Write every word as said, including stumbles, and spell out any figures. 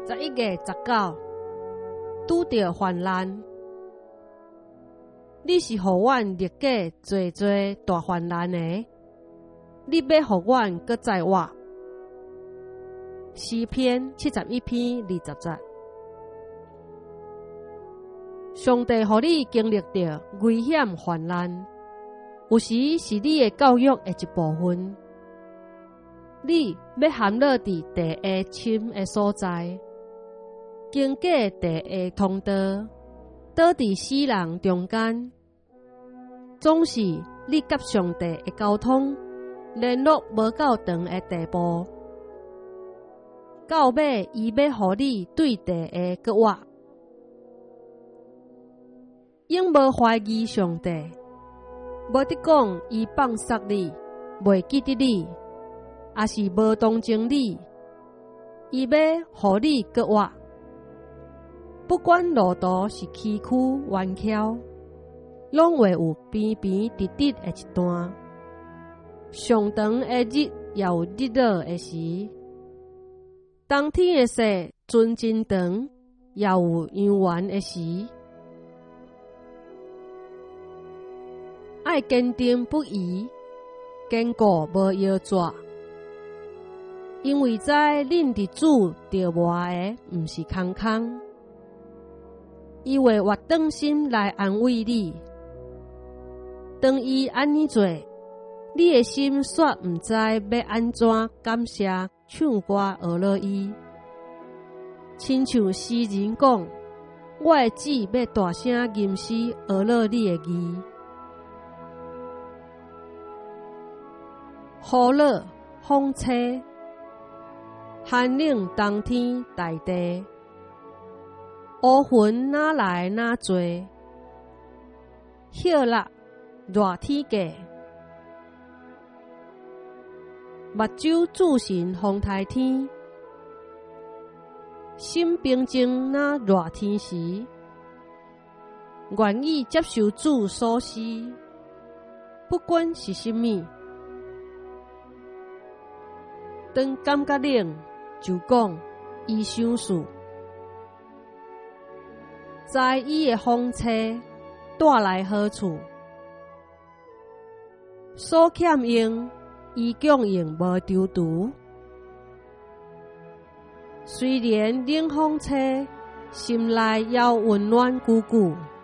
十一月十九，拄着患难。你是互阮历过最最大患难的，你要互阮搁再活。诗篇七十一篇二十节。上帝互你经历着危险患难，有时是你的教育的一部分。你要含落伫地下深的所在，经过地下通道，倒伫死人中间，总是你甲上帝的沟通联络无够长的地步。到尾，伊要互你对地下搁活，永无怀疑上帝，无得讲伊放杀你，袂记得你，也是无同情你。伊要互你搁活，不管路途是崎岖弯曲，拢会有平平直直的一段。上长的日也有日落的时，冬天的雪阵真长，也有阳圆的时。爱坚定不移，坚固无摇拽，因为知恁伫主着活的毋是空空，伊会活转心来安慰你。当伊安尼做，你的心煞毋知要安怎感谢唱歌学落伊。亲像诗人讲：“我的子要大声吟诗学落你的字。”雨落、风吹，寒冷冬天大地，乌云哪来哪多，歇落热天价。目睭注神风台天，心平静那热天时，愿意接受主所施，不管是甚么。当感觉冷，就讲伊想事，知伊的风吹带来好处，所欠用，伊供应无丢除。虽然冷风吹，心内也温暖久久。